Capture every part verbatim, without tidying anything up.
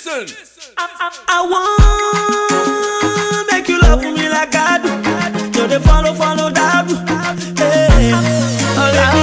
Listen. I, I, I want make you love for me like I do. So they follow, follow that. Hey, all I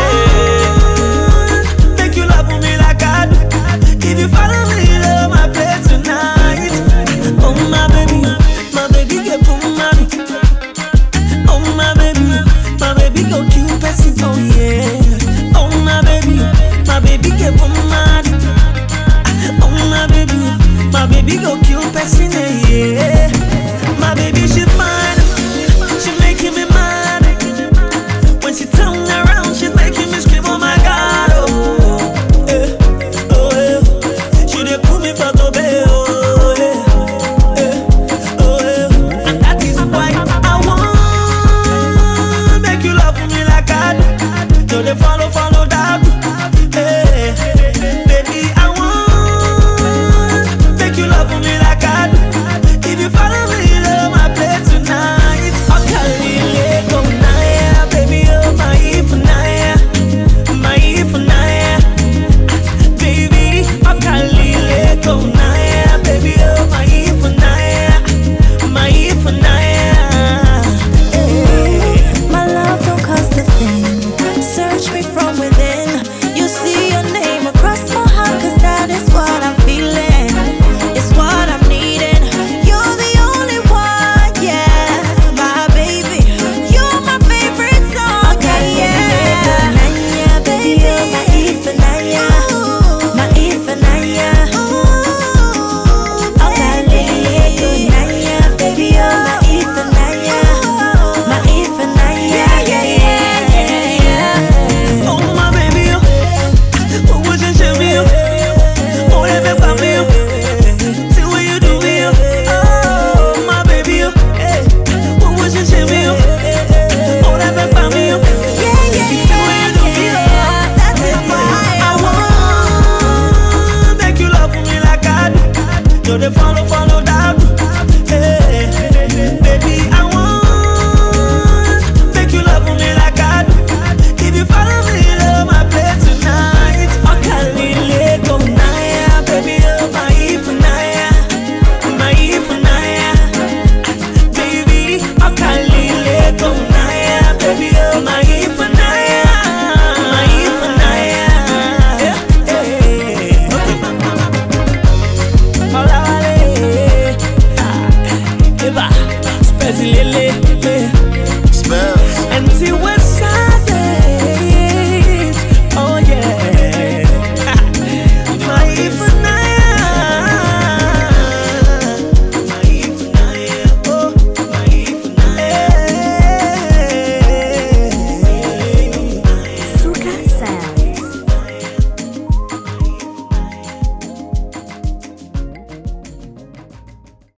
want make you love for me like I do. If you follow me, love my place tonight. Oh my baby, my baby get boom money. Oh my baby, my baby go cute person. Oh yeah. Oh my baby, my baby get boom money. Oh my baby, my baby go cute person. Yeah. My baby she fine, she making me mad. When she turn around, she's making me scream. Oh my God, oh, yeah, oh yeah. She dey put me for the bed, oh yeah, yeah, oh yeah. And that is why I want make you love for me like I do. So they follow, follow that, hey, baby I want make you love for me like I do. If you follow me, love my play tonight. I'll call you Lego Naya, baby, oh my if Naya, my if Naya, baby. I'll call you Lego Naya, baby, oh my if Naya, my if Naya. My love don't cost a thing. Search me from within. You see your name across my heart, cause that is what I'm feeling. It's what I'm needing. You're the only one, yeah. My baby, you're my favorite song. Okay, yeah. Nanya, baby, you're my Ifanaya. My Ifanaya. Okay, Nanya, baby, you're my Ifanaya. My Ifanaya. Yeah, yeah, yeah, yeah. Oh my baby, oh, what was you tell me? Oh, let me pop me. See what you do me. Oh, my baby, oh, what was you tell me? Oh, let me pop me. Yeah, yeah, yeah. That is why I want make you love for me like I do. So they follow, follow.